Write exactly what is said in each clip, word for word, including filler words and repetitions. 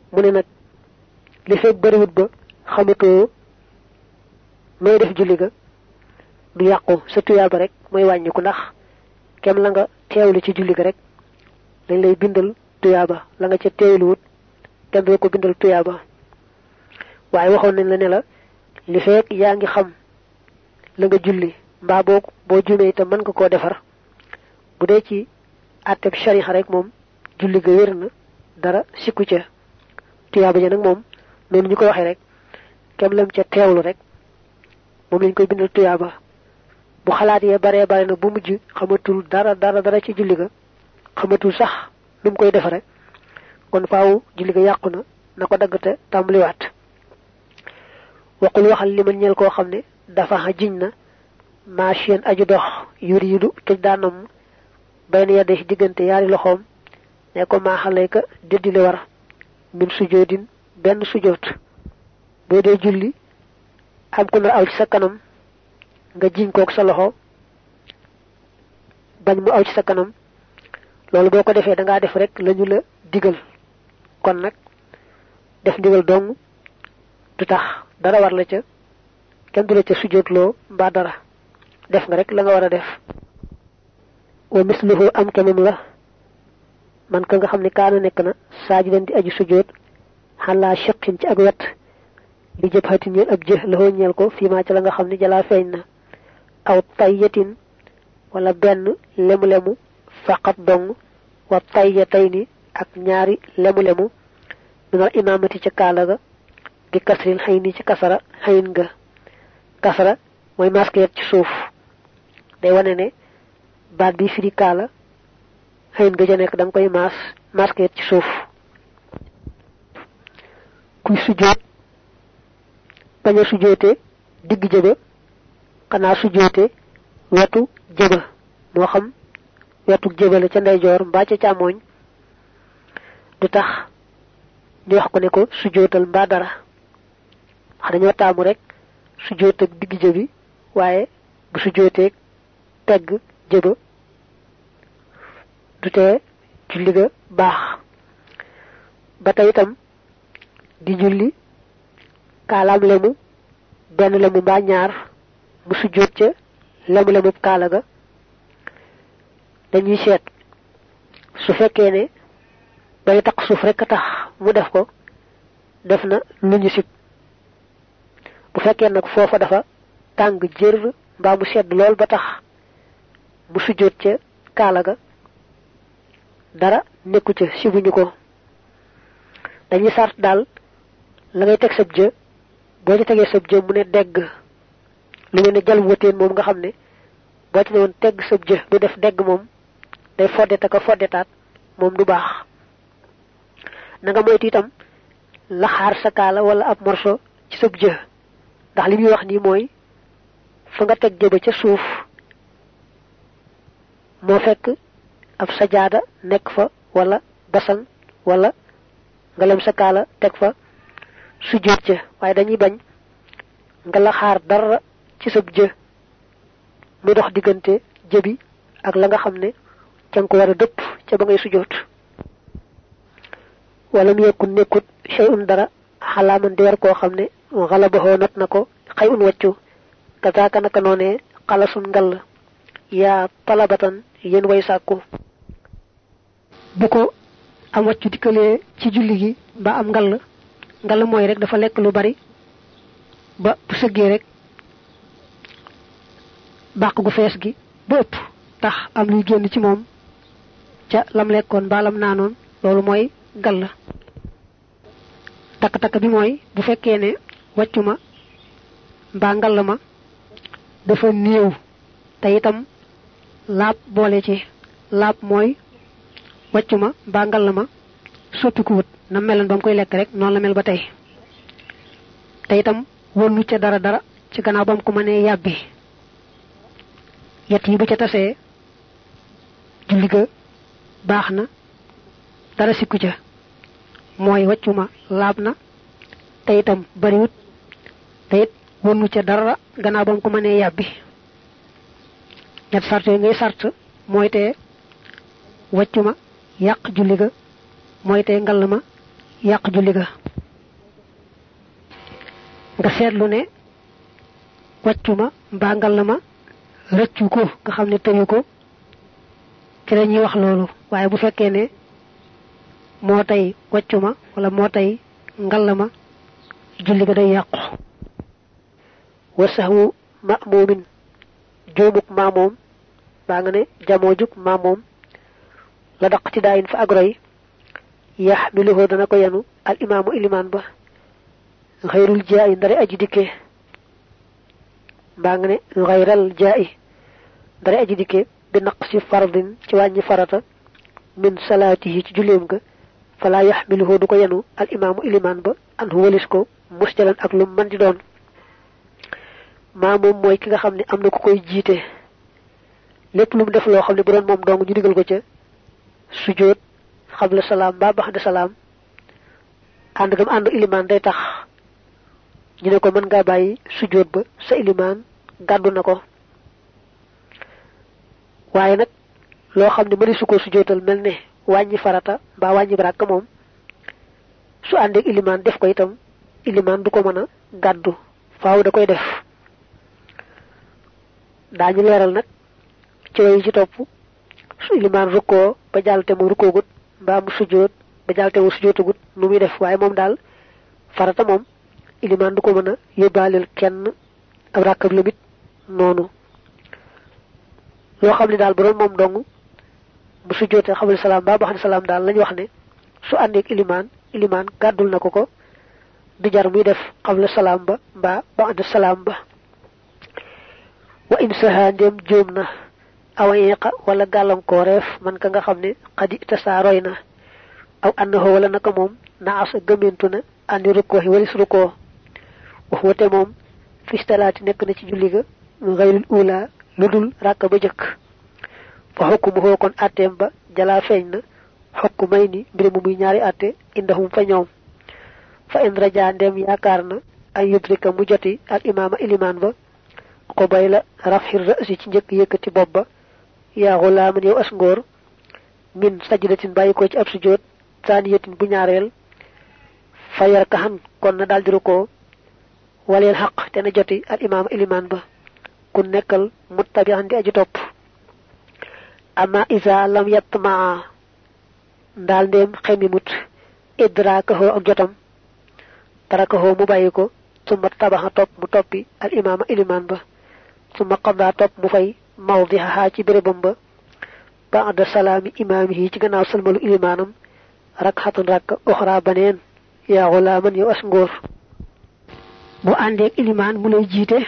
mu ne nag li fekk bariwut ba xamatoo nooy def julli ga du yàqu sa tuyaaba rek mooy wàññiku ndax kem la nga teewlu ci julli ga rek dañ lay bindal tuyaaba la nga ca teewluwut kenn du ko bindal tuyaaba waaye waxoon nañ la ne la li fekk yaa ngi xam la nga julli mbaa boog boo jumee itam mën nga koo defar bu dee ci àtteb shariha rek moom julli ga wér na dara sikku ca tuyaaba ja nag moom noonu ñu ko waxee rek kem lam ca teewlu rek moom lañ koy bindal tuyaaba bu xalaat yee baree bare na bu mujj xamatul dara dara dara ci julli ga xamatul sax nu mu koy defare kon faaw julli ga yàqu na na ko daggate tàmbaliwaat waqul waxal li man ñeel koo xam ne dafa jiñ na maachien aju dox yuriidu tuj daanam bayna yadde ci diggante yaari loxoom ne ko maaxalayka déddi li war min sujoodin benn sujoot boo dee julli am ku nar aw ci sa kanam nga jiñ kook sa loxo bañ mu aw ci sa kanam loolu boo ko defee da ngaa def rek lañu la digal kon nag def ndigal dong du tax dara war la ca kenn du la ca sujootloo mbaa dara def nga rek la nga war a def wa misluhu am kemam la man ka nga xam ne kaana nekk na saajidan di aji sujoot xalaa shiqin ci ak wet li jëb xatin ñeel ab jë la ñeel ko fii maa ci la nga xam ne jalaa feeñ na aw tayyatin wala benn lemu-lemu faqat dong wa tayyatayni ak ñaari lemu-lemu minal imaamati ca kaala ga bi kasril xëy ni ci kasara xëyin nga kasara mooy masque ci suuf day wane ne baat bi firi kaala xëyin nga ja nekk da nga koy maas masque ci suuf kuy sujjóot bañ a sujjóote digg jëba xanaa sujjóote wetu jëba moo xam wetu jëba la ca ndeyjoor mbaa ca càmmooñ du tax ñu wax ko ne ko sujjóotal mbaa dara wax dañoo taamu rek sujjóot ak digg jëbi waaye bu sujjóoteeg tegg jëba du tee julli ga baax ba tey itam di julli kaalaam lemu benn lemu mbaa ñaar mu sujjóot ca lemu lemu kaala ga dañuy seet su fekkee ne day tax suuf rek a tax mu def ko def na lu ñu sib bu fekkee nag foofa dafa tàng jër mbaa mu sedd lool ba tax mu sujjóot ca kaala ga dara nekku ca sibuñu ko dañuy sart daal la ngay teg sab jë boo ci tegee sab jë mu ne degg lu mel ne jal wëteen moom nga xam ne boo ci ne woon tegg sab jë du def degg moom day foddeta ka foddetaat moom du baax na nga moytu itam laxaar sa kaala wala ab morso ci sab jë ndax li muy wax nii mooy fa nga teg jëba ca suuf moo fekk ab sajaada nekk fa wala basan wala nga lem sa kaala teg fa sujjóot ca waaye dañuy bañ nga laxaar dara ci sab jë mu dox diggante jëbi ak la nga xam ne ca nga ko war a dëpp ca ba ngay sujjóot wala mu yekkul nekkut shay'un dara xalaaman di war koo xam ne xalabaxoo not na ko xay un wàccu kazaaka naka noonee xalasun ngall yaa talabatan yéen way sàkku bu ko am wàccu dikkalee ci julli gi ba am ngall ngall mooy rek dafa lekk lu bari ba bu sëggee rek bàq gu fees gi ba ëpp tax am luy génn ci moom ca lam lekkoon ba lam naanoon loolu mooy ngall takk-takk bi mooy bu fekkee ne wàccu ma mbaa ngall ma dafa néew te itam laab boole ci laab mooy wàccu ma mbaa ngall ma soppiku wut na meloon ba mu koy lekk rek noonu la mel ba tey te itam wënnu ca dara dara ci gannaaw ba mu ko mënee yàbbi yett yi bu ca tasee julli ga baax na dara sikku ca mooy wàccu ma laab na te itam bariwut te it wënnu ca dara gannaaw ba mu ko mënee yàbbi ñett sart yooyu ngay sart mooy te wàccu ma yàq julli ga mooy te ngall ma yàq julli ga nga seetlu ne waccuma mbaa ngal ma rëccu ko nga xam ne tëyu ko ci la ñuy wax loolu waaye bu fekkee ne moo tey waccuma wala moo tey ngal ma julli ga day yàqu wa sahwu ma'mumin joomuk maamoom baa nga ne jamoojug maamoom la daq ci daayin fa agroy yaxmiluhu dana ko yenu al imaamu ilimaan ba xayrul jaayi ndare aji dikke mbaa nga ne xayral jaayi ndare aji dikke bi naqsi fardin ci wàññi farata min salaatihi ci julleem ga fala yaxmiluhu du ko yenu al imaamu ilimaan ba an hu walis ko musjalan ak lu mën di doon maamoom mooy ki nga xam ne am na ku koy jiite lépp lu mu def loo xam ne bu doon moom dong ñu digal ko ca sujjóot xabla salaam ba baxda salaam ànd gam ànd ilimaan day tax ñu ne ko mën ngaa bàyyi sujjóot ba sa ilimaan gàddu na ko waaye nag loo xam ne mëni su ko sujjóotal mel ne wàññi farata mbaa wàññi baraka moom su àndeek ilimaan def ko itam ilimaan du ko mën a gàddu faaw da koy def daañu leeral nag ci way ci topp su ilimaan rukkoo ba jàll te mu rukkoogut mbaa mu sujjóot ba jàll te mu sujjóotagut nu muy def waaye moom daal farata moom ilimaan du ko mën a yóbbaaleel kenn ab ràkkab limit noonu loo xam ne daal bu doon moom dong bu sujjóotee xabal salaam ba baxdi salaam daal lañu wax ne su àndeek ilimaan ilimaan gàddul na ko ko du jar muy def xabla salaam ba mbaa baxda salaam ba wa in saha ndem jóom na awayeeqa wala gàllankooreef man ka nga xam ne xadi tasaa roy na aw annahu wala naka moom naasa gëmentu na andi rukkoo yi walis rukkoo wax wate moom fistalaati nekk na ci julli ga xayrul ula lu dul ràkka ba jëkk fa xukmu xoo kon atteem ba jalaa feeñ na xokku may ni mbir mu muy ñaari atte indahum fa ñoom fa in raja ndem yaakaar na ay yudrika mu joti al imaama ilimaan ba ko bay la rafxir rasi ci njëkk yëkkati bopp ba yaa xulaaman yow as ngóor min sajdatin bàyyi ko ci ab sujjóot saaniyatin bu ñaareel fa yar kaxan kon na daldi rukkoo waleel xaq te na joti al imaama ilimaan ba ku nekkal muttabi'an di aji topp ama isa lam yattmaa ndaal ndéem xemi mut idraakahu ak jotam tarakahu mu bàyyi ko summa tabaxa topp mu toppi al imaama ilimaan ba summa qada topp mu fay mawdihaha ci bérébam ba ba'da salaami imaamihi ci gannaaw salmalu ilimaanam rakxatan rakk uxra baneen yaa xulaaman yow as ngóor bu àndeek ilimaan mu lay jiite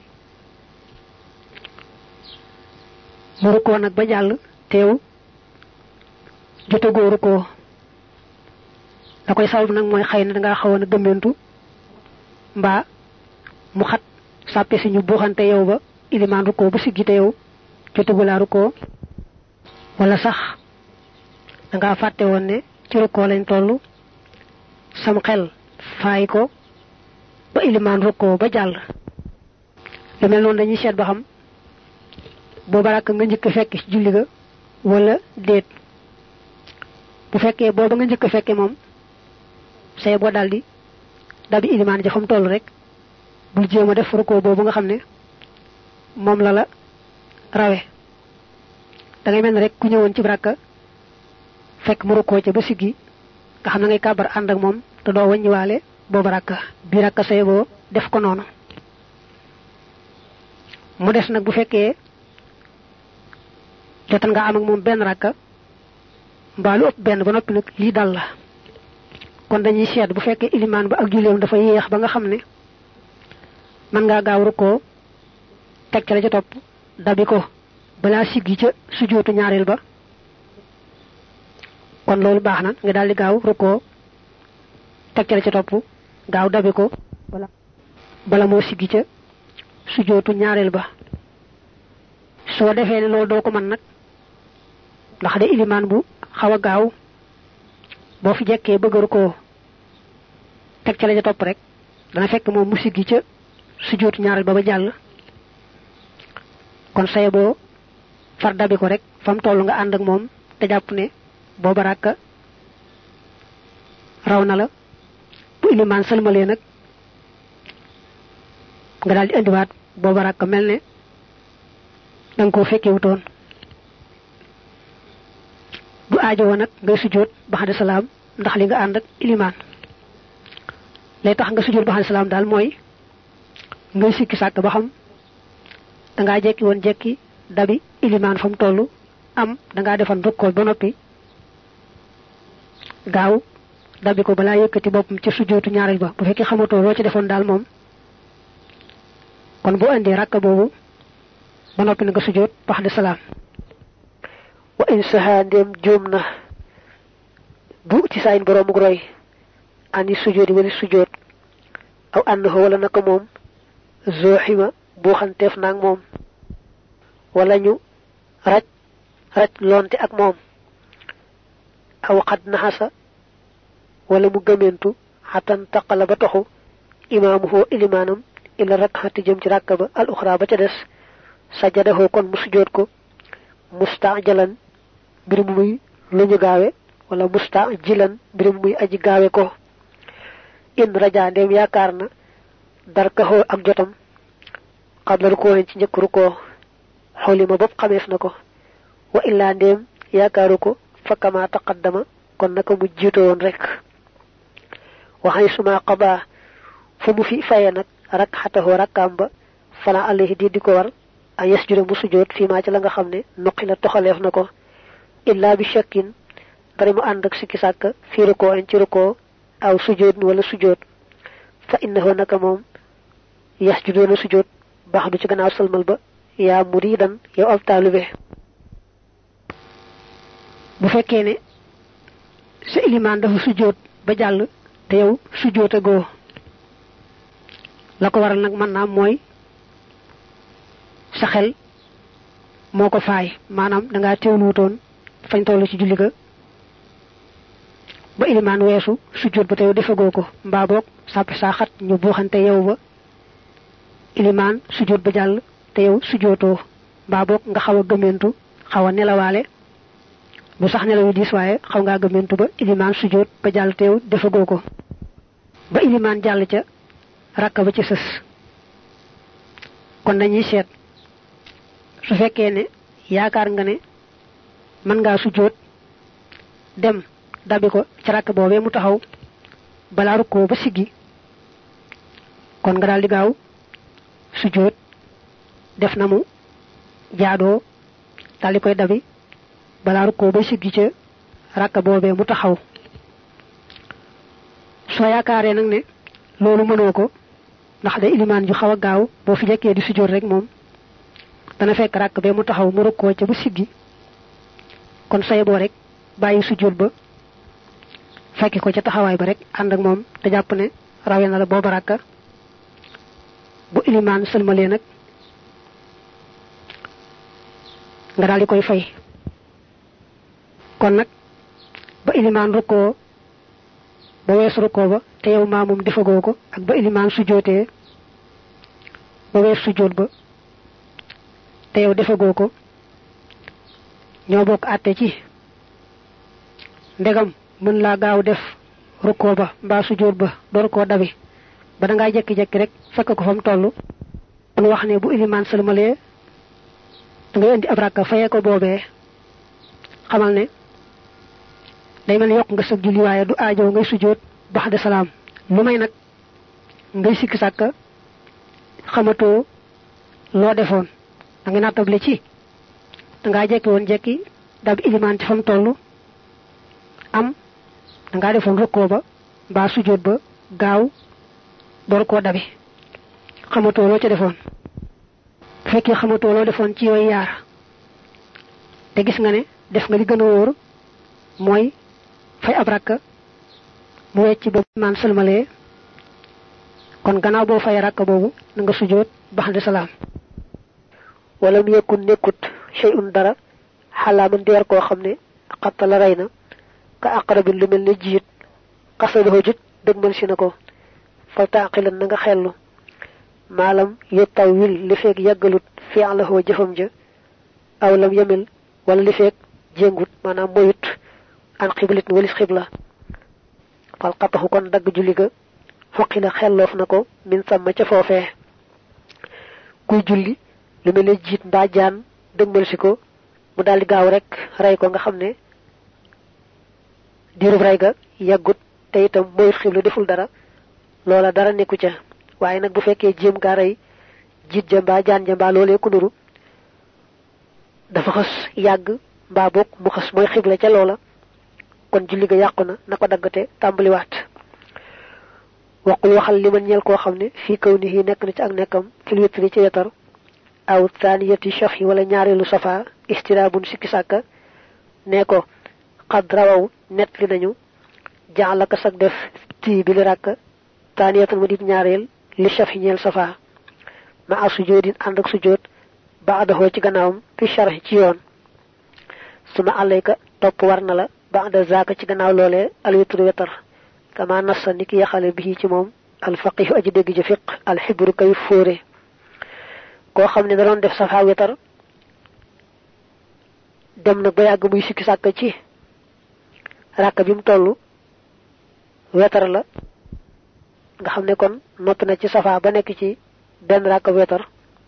mu rukkoo nag ba jàll teew jotagoo rukkoo la koy sabab nag mooy xëy na dangaa xawoon a gëmmentu mbaa mu xat sàppe si ñu buuxante yow ba ilimaan rukkoo ba siggi te yow jotagulaa rukkoo wala sax dangaa fàtte woon ne ci rukkoo lañ toll sam xel faay ko ba ilimaan rukkoo ba jàll lu mel noonu dañuy seet ba xam booba rakk nga njëkk a fekk ci julli ga wala déet bu fekkee booba nga njëkk a fekke moom say boo daldi dabi ilimaan ja fa mu toll rek bul jéem a def rukkoo boobu nga xam ne moom la la rawe da ngay mel ne rek ku ñëwoon ci rakka fekk mu rukkoo ca ba siggi nga xam ne ngay kàbbar ànd ak moom te doo wàññiwaale boobu rakka bii rakka say boo def ko noonu mu des nag bu fekkee jotal nga am ak moom benn rakka mbaa lu ëpp benn ba noppi nag lii dal la kon dañuy seet bu fekkee ilimaan ba ak julleem dafa yéex ba nga xam ne mën ngaa gaaw rukkoo teg ca la ca topp dabi ko balaa siggi ca sujjóotu ñaareel ba kon loolu baax na nga daldi gaaw rukkoo teg ca la ca topp gaaw dabi ko bala bala moo siggi ca sujjóotu ñaareel ba soo defee ne loolu doo ko mën nag ndax de ilimaan bu xaw a gaaw boo fi jekkee bëgg rukkoo teg ca la ca topp rek dana fekk moom mu siggi ca sujjóotu ñaareel ba ba jàll kon say boo far dabi ko rek fa mu toll nga ànd ak moom te jàpp ne booba ràkka raw na la bu iliman salmalé nak nga daldi andi wat boba rak melne dang ko fekke wuton du aajo nak ngay sujud ba'da salam ndax li nga and ak iliman lay tax nga sujud ba'da salam dal moy ngay sikki sak ba xam da nga jekki won jekki dabi iliman fam tollu am da nga defan rukkol ba nopi gaaw dabi ko bala yëkëti bopum ci sujudu ñaaral ba bu fekké xamato lo ci defon dal mom kon bu andi rakka bobu ba nopi nga sujud ba'da salam wa in sahadem jumna bu ci sayin borom gu roy ani sujudi wala sujud aw annahu wala naka mom zuhima bu xantef nak mom wala ñu raj raj lonte ak mom aw qad nahasa wala mu gëmentu hatan taqala ba taxu imamuhu ilimanam ila rak'ati jëm ci rakka ba al ukhra ba ca dess sajadahu kon mu sujud ko mustajalan bir muy luñu gaawé wala mustajilan bir muy aji gaawé ko in raja dem yakarna darkaho ak jotam qabla ko ci ñëk ruko xolima bop xamef nako wa illa dem yakaruko fakama taqaddama kon naka mu jito won rek wa haysuma qada fu mu fi faye nak rakhatahu rakam ba fala alayhi di diko war ay yasjudu mu sujud fi ma ci la nga xamne nuqila toxalef nako illa bi shakkin bari mu and ak sikki sak fi ruko en ci ruko aw sujud wala sujud fa innahu naka mom yasjudu na sujud baxdu ci gannaaw salmal ba ya muridan yow ab talibé bu fekkee ne sa iliman dafa sujud ba jàll te yow sujud go la ko waral nag man naa mooy sa xel moo ko faay maanaam da ngaa teewlu wutoon fañ toll ci julli ga ba iliman weesu sujud ba te yow defagoo ko mbaa boog sàppi saa xat ñu buuxante yow ba iliman sujud ba jàll te yow sujudoo mbaa boog nga xaw a gëmentu xaw a nelawaale bu sax nelaw diis waaye xaw ngaa gëmentu ba iliman sujud ba jàll te yow defagoo ko ba iliman jàll ca rakka ba ci sës kon dañuy seet su fekkee ne yaakaar nga ne man ngaa sujud dem dabi ko ci rakka boobee mu taxaw balaa rukkoo ba siggi kon nga daal di gaaw sujud def na mu jaadoo daal di koy dabi balaa rukkoo ba siggi ca rakka boobee mu taxaw soo yaakaaree nag ne loolu mënoo ko ndax day iliman ju xawa gaaw bo fi jekke di sujud rek mom dana fekk rak be mu taxaw mu rukko ci bu siggi kon say bo rek bayyi sujud ba fekk ko ci taxaway ba rek and ak mom te japp ne rawé na la bo baraka bu iliman selmalé nak nga dal di koy fay kon nak ba iliman rukko ba wess rukko ba te yow maamum defagoo ko ak ba iliman sujjootee ba wees sujjoot ba te yow defagoo ko ñoo bokk àtte ci ndegam mën laa gaaw def rukkoo ba mbaa sujjoot ba door koo dabi ba da ngaa jekki-jekki rek fekk ko fa mu toll kon wax ne bu iliman salmalee da ngay indi ab rakka fayee ko boobee xamal ne day mel yokk nga sa julli waaye du aajow ngay sujjoot ba'da salam lu may nag ngay sikki sàkka xamatoo loo defoon da nga nattable ci da ngaa jekki woon jekki dab iliman ci fam toll am da ngaa defoon rukkoo ba mbaa sujjoot ba gaaw door koo dabi xamatoo loo ca defoon bu fekkee xamatoo loo defoon ci yooyu yaar te gis nga ne def nga li gën a wóor mooy fay ab rakka mu wecc ba man salmalé kon gannaaw bo fay rakka bobu nga sujjoot ba'da salam wala mu yakun nekut shay'un dara halaman der ko xamne qatal rayna ka aqrab lu melni jiit qasadahu jit degmal ci nako fa taqilan nga xellu malam yatawil li fek yagalut fi'lahu jëfam ja aw lam yamil wala li fek jengut manam moyut an qiblat walis qibla fal qatahu kon dag julli ga foqila xelloof nako min sama ca foofee kuy julli lu mel ne jiit mbaa jaan dëgmal si ko mu daldi gaaw rek ray ko nga xam ne diirub ray ga yàggut te itam moyut xiblu deful dara loola dara nekku ca waaye nag bu fekkee jéem gaa rey jiit ja mbaa jaan ja mbaa loolee ku nuru dafa xas yàgg mbaa bokk mu xas mooy xibla ca loola kon julli ga yàqu na na ko daggate tàmbaliwaat waqul waxal li man ñeel koo xam ne fii kaw ni nekk na ci ak nekkam fil witri ci wetar aw taaniyati shafhi wala ñaareelu safa istiraabun sikki sàkka ne ko xad rawaw net li nañu jaalaka sag def tii bi li ràkk taaniyatan mu dib ñaareel li shafhi ñeel safa ma a sujoodin ànd ak sujood baadaxoo ci gannaawam fi sharhi ci yoon suma alayka topp war na la baada zaaka ci gannaaw loolee al witru wetar kama nassa ni ki yaxale bi ci moom al faqih aji dégg ji fiq al xibru kay fóore koo xam ne da doon def safa wetar dem na ba yàgg muy sikki sàkk ci ràkk bi mu toll wetar la nga xam ne kon noppi na ci safa ba nekk ci benn ràkk wetar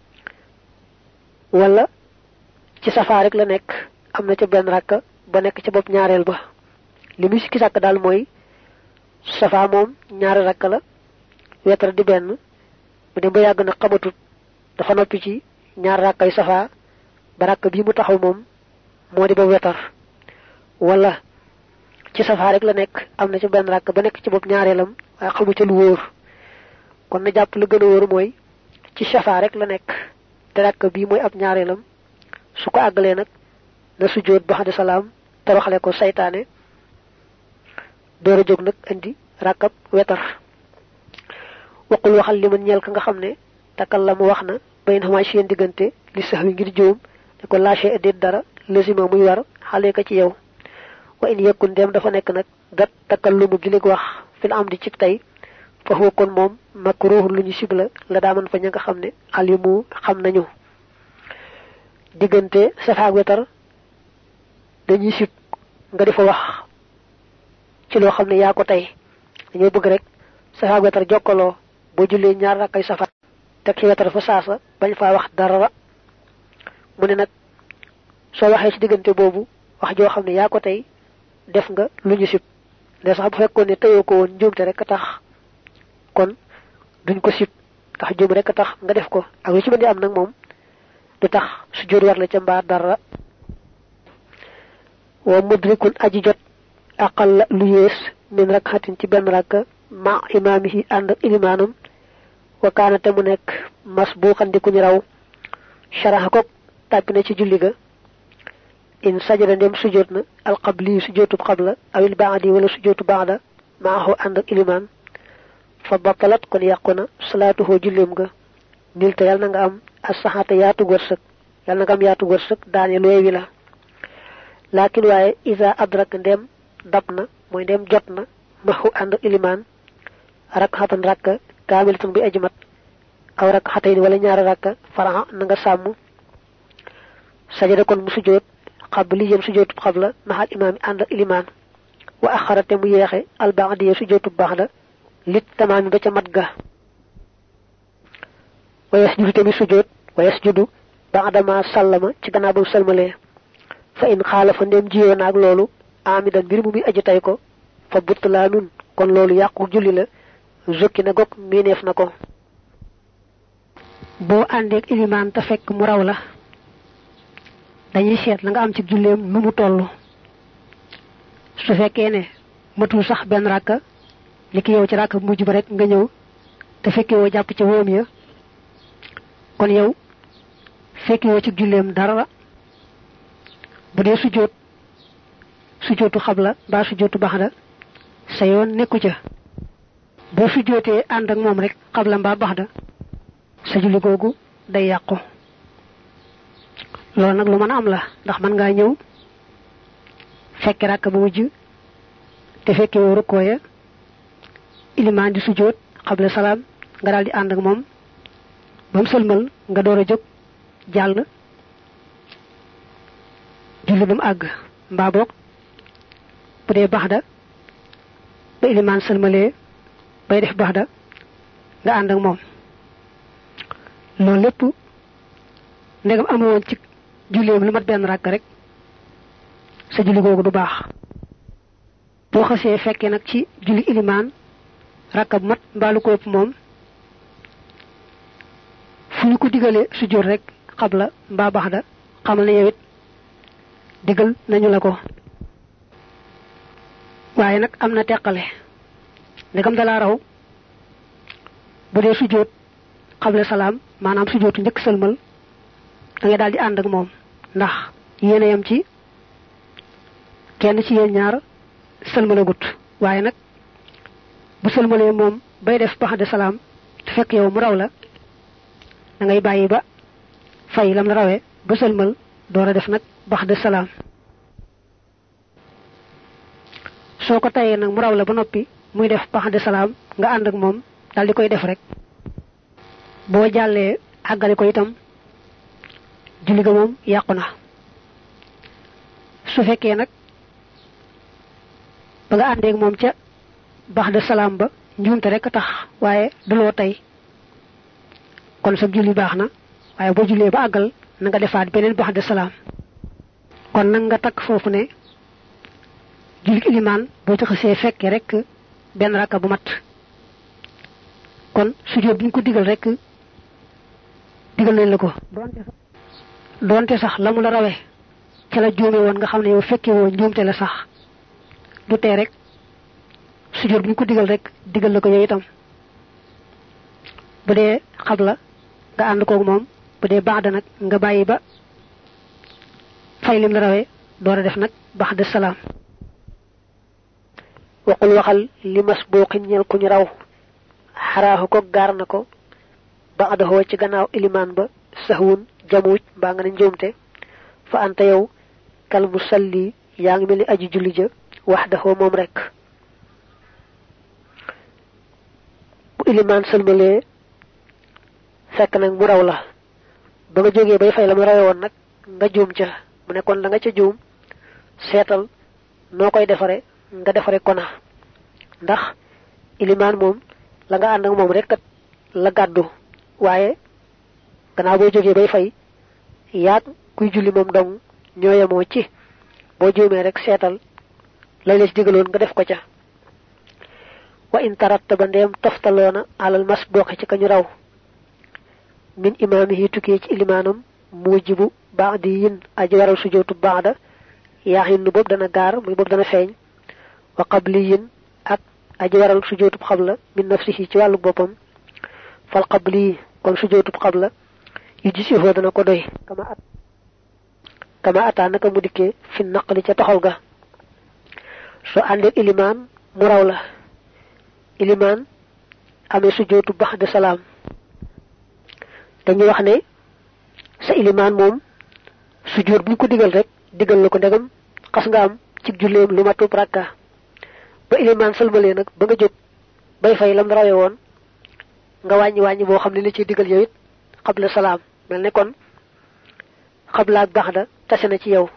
wala ci safa rek la nekk am na ca benn ràkk ba nekk ca bopp ñaareel ba li muy sikki sàkk daal mooy safa moom ñaari ràkk la wetar di benn mu dem ba yàgg na xamatut dafa noppi ci ñaar ràkkay safa ba ràkk bii mu taxaw moom moo di ba wetar wala ci safa rek la nekk am na ci benn ràkk ba nekk ci bopp ñaareelam waaye xamu ca lu wóor kon na jàpp lu gën a wóor mooy ci safa rek la nekk te ràkk bii mooy ab ñaareelam su ko àggalee nag na sujjóot ba'da salaam toroxale ko saytaane door a jóg nag indi ràkkab wetar waqul waxal li man ñeel ka nga xam ne takallamu wax na bayn xamaa seen diggante li sax wi ngir juum ne ko lâché edit dara lésima muy war xale ka ci yow wa in yekkun dem dafa nekk nag dat takallumu gi léegi wax fil am di ci tey fa huwa kon moom makruhun lu ñu sibla la daaman fa ña nga xam ne alimu xam nañu diggante safa ak wetar dañuy sib nga di fa wax ci loo xam ne yaa ko tey dañoo bëgg rek safa ak wetar jokkaloo boo jullee ñaar rakkay safa teg ci wetar fa saasa bañ faa wax dara mu ne nag soo waxee ci diggante boobu wax joo xam ne yaa ko tey def nga lu ñu sib de sax bu fekkoon ne teyoo ko woon njuumte rek tax kon duñ ko sib tax juum rek tax nga def ko ak lu ci mën di am nag moom du tax su jot war la ca mbaa dara wa mudrikun aji jot aqal lu yees min rakhatin ci benn rakka ma imaamihi ànd ak ilimaanam wa kaana te mu nekk mas bu xandiku ñu raw sharaxa ko tàbbi na ci julli ga in sajada ndem sujjóot na alqabli sujjóotub qabla awil baadi wala sujjóotu baada maaxu ànd ak ilimaan fa batalat kon yàqu na salaatuhoo julleem ga nil te yàlla na nga am as-saxaata yaatug wërsëg yàlla na nga am yaatug wërsëg daane looy wi la laakin waaye isa adrak ndem dab na mooy ndem jot na maxu ànd ak ilimaan rakxatan rakka kaamilatan bi ajmat aw rakxatayni wala ñaari rakka faraxa na nga sàmm sajada kon mu sujjóot xabli yam sujjóotub xabla maxal imaam ànd ak ilimaan wa axarate mu yeexe albaadiya sujjóotub baxda lit tamaami ba ca mat ga wa yasjudu tamit sujjóot wa yasjudu baadama sallama ci gannaaw ba salmalee fa in xaalafa ndem jiyoo naag loolu amidan mbir mu muy aji tay ko fa butlaanun kon loolu yàqu julli la zokki na gog miineef na ko boo àndeek ilimaan te fekk mu raw la dañuy seet la nga am ci julleem nu mu toll su fekkee ne matul sax benn ràkka li ki yow ci ràkka bu mujj ba rek nga ñëw te fekkee woo jàpp ca wóom ya kon yow fekkee woo ci julleem dara bu dee sujjóot sujjóotu xabla mbaa sujjóotu baxda sa yoon nekku ca boo sujjóotee ànd ak moom rek xabla mbaa baxda sa julli googu day yàqu loolu nag lu mën a am la ndax mën ngaa ñëw fekk ràkk bu mujj te fekkee woo rukkoo ya ilimaan di sujjóot xabla salaam nga daal di ànd ak moom ba mu sëlmal nga door a jóg jàll julli ba mu àgg mbaa boog bu dee baxda ba iliman salmalé bay def baxda nga and ak mom loolu lépp ndegam amoon ci julleem lu mat benn rakk rek sa julli googu du baax boo xasee fekkee nag ci julli iliman rakka bu mat mbaalu ko ëpp moom fu ñu ko digalee sujjóot rek xabla mbaa baxda xamal ne yow it digal nañu la ko waaye nag am na teqale ndegam dala raw bu dee sujjóot xabla salaam maanaam sujjóotu njëkk sëlmal da ngay daal di ànd ak moom ndax yéene yam ci kenn ci yéen ñaar sëlmalagut waaye nag bu sëlmalee moom bay def baxda salaam te fekk yow mu raw la da ngay bàyyi ba fay lam la rawee ba sëlmal door a def nag baxda salaam soo ko tayee nag mu raw la ba noppi muy def baxda salaam nga ànd ak moom daal di koy def rek boo jàllee àggale ko itam julli ga moom yàqu na su fekkee nag ba nga àndeeg moom ca baxda salaam ba njuumte rek tax waaye duloo tey kon sa julli baax na waaye boo jullee ba àggal na nga defaat beneen baxda salaam kon nag nga takk foofu ne julli ilimaan boo ci xasee fekkee rek benn rakka bu mat kon sujjóot buñ ko digal rek digal nañ la ko doonte sax la mu la rawee ca la juume woon nga xam ne yow fekke woo njuumte la sax du tee rek sujjóot buñ ko digal rek digal la ko yow itam bu dee xabla nga ànd koog moom bu dee baxda nag nga bàyyi ba fay lim la rawee door a def nag baxda salaam waxul waxal li masbuqin ñel ku ñu raw xaraaxu ko gaar na ko baxdahoo ci gannaaw ilimaan ba sahwun jamuuj mbaa nga ne njuumte fa anta yow kal musalli yaa ngi mel ni aji julli ja waxdahoo moom rek bu ilimaan sëlmalee fekk nag mu raw la ba nga jógee bay fay la mu rawe woon nag nga juum ca mu ne kon la nga ca juum seetal noo koy defare nga defare kona ndax ilimaan moom la nga ànd ak moom rek kat la gàddu waaye gannaaw boo jógee bay fay yaag kuy julli moom dong ñoo yemoo ci boo juumee rek seetal lay la ci digaloon nga def ko ca wa in tarattaba ndeem toftaloona alal masbuqi ci kañu raw min imaamihi tukkee ci ilimaanam mujibu ba'di yin aji waral sujootu ba'da yaaxin nu boobu dana gaar muy boobu dana feeñ wa qabli yin ak aji waral sujootu xabla min nafsihi ci wàllu boppam fal qabli kon sujootu xabla yu gis yoo dana ko doy kama at kama ata naka mu dikkee fi naqli ca toxal ga soo àndee ilimaan mu raw la ilimaan amee sujootu baxda salaam dañu wax ne sa ilimaan moom sujoot buñ ko digal rek digal la ko ndegam xas nga am ci julleem lu matub rakka ba ilimaan sëlmalee nag ba nga jóg bay fay lam rawe woon nga wàññi wàññi boo xam ne li ci digal yow it xabla salaam mel ne kon xabla ak baxda tase na ci yow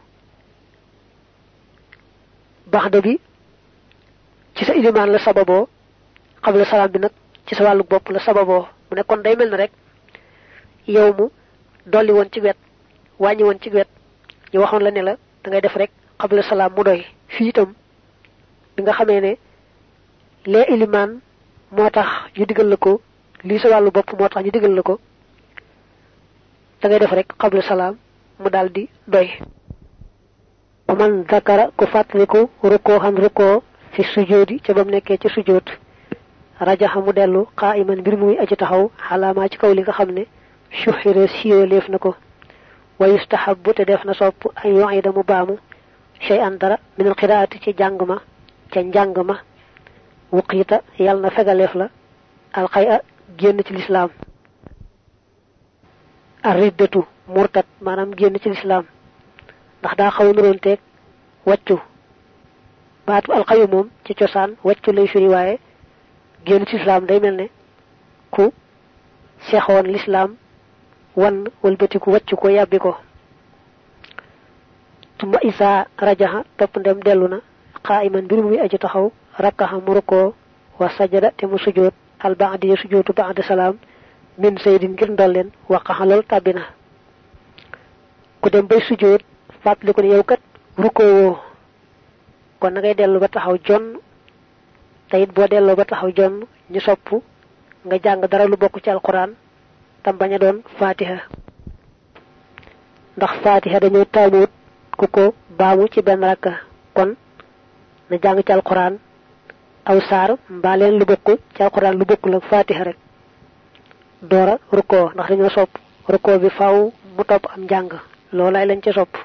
baxda bi ci sa ilimaan la sababoo xabla salaam bi nag ci sa wàllu bopp la sababoo mu ne kon day mel ne rek yow mu dolli woon ci wet wàññi woon ci wet ñu waxoon la ne la da ngay def rek xabla salaam mu doy fii itam bi nga xamee ne lee ilimaan moo tax ñu digal la ko lii sa wàllu bopp moo tax ñu digal la ko da ngay def rek xabla salaam mu daal di doy wa man zakara ku fàttaliku rukkoo xam rukkoo fi sujoodi ca bam nekkee ci sujoot rajaxa mu dellu qaa'iman mbir muy aji taxaw xalaamaa ci kaw li nga xam ne shuhira siiwe leef na ko wa yustahabu te def na sopp ay yu'ida mu baamu shay'an dara min al qiraati ci jàng ma ca njàng ma wuqiita yàlla na fegaleef la alxaya génn ci lislaam ar-riddatu murtad maanaam génn ci lislaam ndax daa xaw nuroon teeg wàccu baatu alxayu moom ci cosaan wàccu lay firi waaye génn ci lislaam day mel ne ku seexoon lislaam wan walbatiku wàccu ko yàbbi ko tuma isa rajaxa topp ndem dellu na qaa'iman mbir muy aji taxaw rakkaha muruko wa sajada te mu sujud al ba'di sujudu ba'da salam min sayyidin ngir ndollen wa qahalal tabina ku dem bay sujud fatli ko yow kat ruko wo kon ngay delu ba taxaw jon tayit bo delo ba taxaw jon ñu sopp nga jang dara lu bokku ci alquran tam baña doon fatiha ndax fatiha dañu tamut kuko baamu ci ben rakka kon na jang ci alquran aw sar mbalen lu bokku ci alquran lu bokku la fatiha rek dora ruko ndax dañu sopp ruko bi faaw mu top am jang lolay lañ ci sopp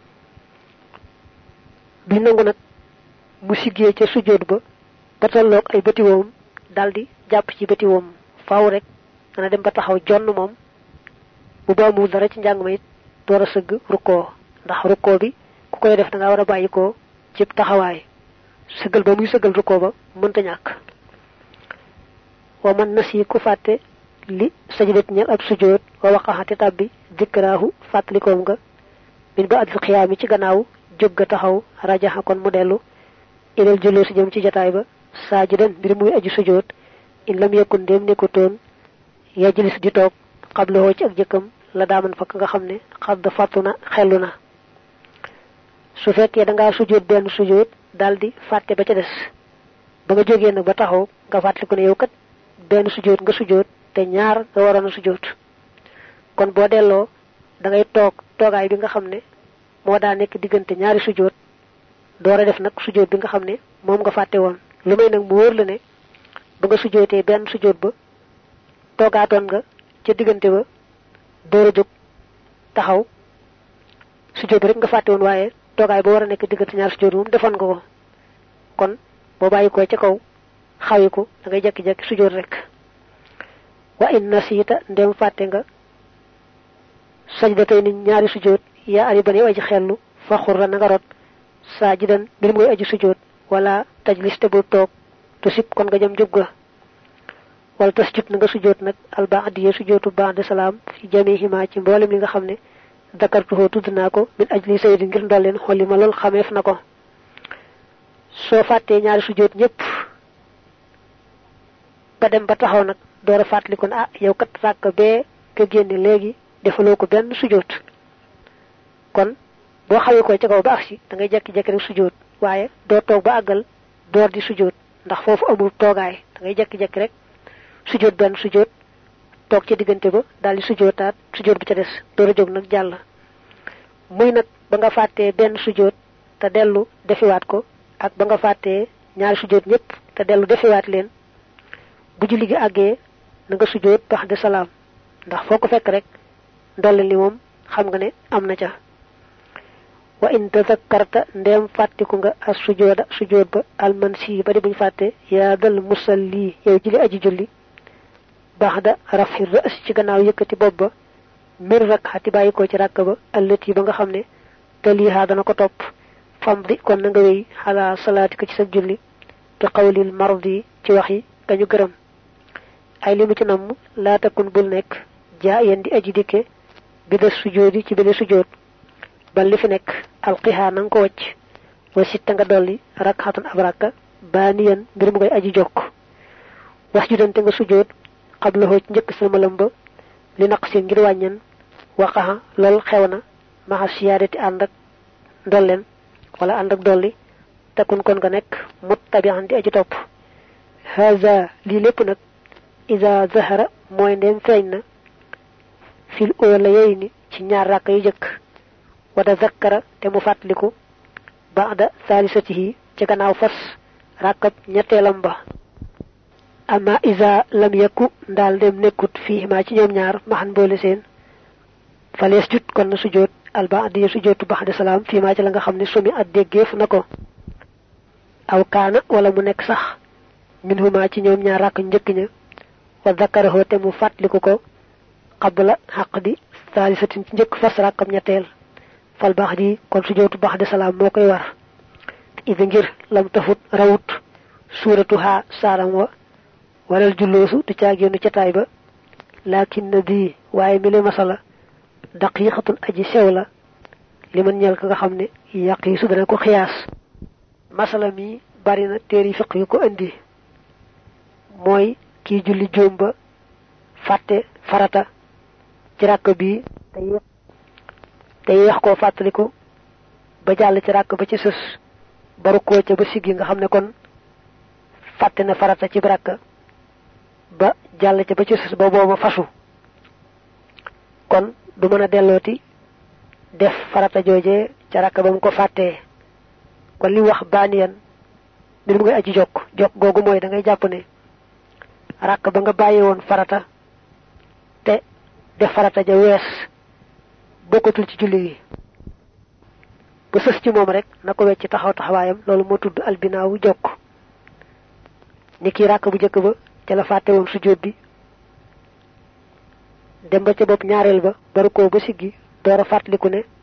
bi nangu nak mu siggé ci sujud ba ba tolok ay bëti wom daldi japp ci bëti wom faaw rek ana dem ba taxaw jonn mom bu baamu dara ci jang may dora seug ruko ndax ruko bi ku koy def da nga wara bayiko ci taxaway seugal ba muy seugal ruko ba mënta ñak wa man nasi ku faté li sajdat ñal ab sujud wa waqahati tabbi dikrahu fatlikom nga min ba ad qiyam ci gannaaw jogga taxaw rajaha kon mu delu ilal julus jëm ci jotaay ba sajidan bir muy aji sujud in lam yakun dem nekuton yajlis di tok qablo ci ak jëkëm la daaman fak nga xamne xad fatuna xeluna su fekke da nga sujud ben sujud daldi fatte ba ca dess ba nga joge nak ba taxaw nga fatliku ne yow kat ben sujud nga sujud te ñaar nga warona sujud kon bo delo da ngay tok togay bi nga xamne mo da nek digënté ñaari sujud doora def nak sujud bi nga xamne mom nga fatte won lumay nak mu wër la ne ba nga sujudé ben sujud ba togaton nga ci digënté ba doora jog taxaw sujud rek nga fatte won waye togay ba wara nek digënté ñaar sujud mom defon nga ko kon bo bayiko ci kaw xawiko da ngay jekki jekki sujud rek wa in nasita ndem fatte nga sajdatay ni ñaari sujud ya ari bani waji xellu fa khurra nga rot sajidan bir moy aji sujud wala tajlis te bu tok to sip kon nga jëm jogga wala tasjud nga sujud nak al ba'di sujudu ba'da salam fi jamihima ci mbolam li nga xamne dakartu tudna ko min ajli sayyid ngir ndalen xolima lol xamef nako so fatte ñaari sujud ñepp ba dem ba taxaw nak doora fatli kon ah yow kat rak be ke genn legi defalo ko ben sujud kon bo xawé ko ci kaw ba aksi da ngay jekki jekki rek sujud waye do tok ba agal door di sujud ndax fofu amul togaay da ngay jekki jekki rek sujud ben sujud tok ci digënté ba dal di sujudat sujud bi ci dess doora jog nak jall muy nak ba nga faté ben sujud ta delu defiwat ko ak ba nga faté ñaar sujud ñepp ta delu defiwat len bu julli gi agge na nga sujud ba'da salam ndax foko fekk rek ndol li mom xam nga ne amna ca wa in tadhakkarta ndem fatiku nga as sujuda sujud ba al mansi ba di buñ faté ya dal musalli yow jili aji julli ba'da rafi ra's ci gannaaw yëkëti bobba mir rakati bayiko ci rakka ba allati ba nga xamne taliha dana ko top famdi kon nga wey ala salatika ci sa julli te qawlil mardi ci waxi dañu gërëm ay limu ci nam la takun bul nek jaayen di aji dikke bi da sujudi ci bele sujud bal li fi nek alqiha nang ko wacc wa sitta nga dolli rak'atan abraka baniyan ngir mu koy aji jokk wax ju dante nga sujud qabla ho ci ñëk sama lamba li naqsi ngir wañan waqaha lol xewna ma siyadati andak dollen wala andak dolli takun kon nga nek muttabi'an di aji top haza li lepp nak iza zahara moy ndem feñna fil awlayni ci ñaar rak yu jëk wada zakkara te mu fatliku ba'da salisatihi ci gannaaw fas rakab ñettelam ba amma iza lam yaku dal dem nekut fi ma ci ñoom ñaar mahan boole seen fales jut kon sujud al ba'di sujudu ba'da salam fi ma ci la nga xamni sumi ad deggef nako aw kana wala mu nek sax minhuma ci ñoom ñaar rak ñeek ña wa zakarahu te mu fatliku ko qabla haqdi salisatin ci ñeek fas rakam ñettel fal ba'di kon sujudu ba'da salam mo koy war ida ngir lam tafut rawut suratuha saram wa walal jullusu tu caagenu ci tay ba lakin nabi waye mi le masala daqiqatun aji sewla liman ñal ka nga xamne yaqisu dana ko xiyas masala mi bari na téere fiqh yu ko indi mooy kii julli juum ba fàtte farata ci rakk bi te yeex koo fàttaliku ba jàll ci rakk ba ci sës baru koo ca ba siggi nga xam ne kon fàtte na farata ci rakk ba jàll ca ba ci sës ba booba fasu kon du mën a dellooti def farata joojee ca rakk ba mu ko fàttee kon li wax baaniyan mbir mu ngay aji jokk jokk googu mooy da ngay jàpp ne rakk ba nga bàyyi woon farata te def farata ja wees bokkatul ci julli gi bu sës ci moom rek na ko wecc taxaw taxawaayam loolu moo tudd albinaawu jokk ni kii rakk bu njëkk ba ca la fàtte woon sujjóot bi dem ba ca bopp ñaareel ba baru koo ba siggi door a fàttaliku ne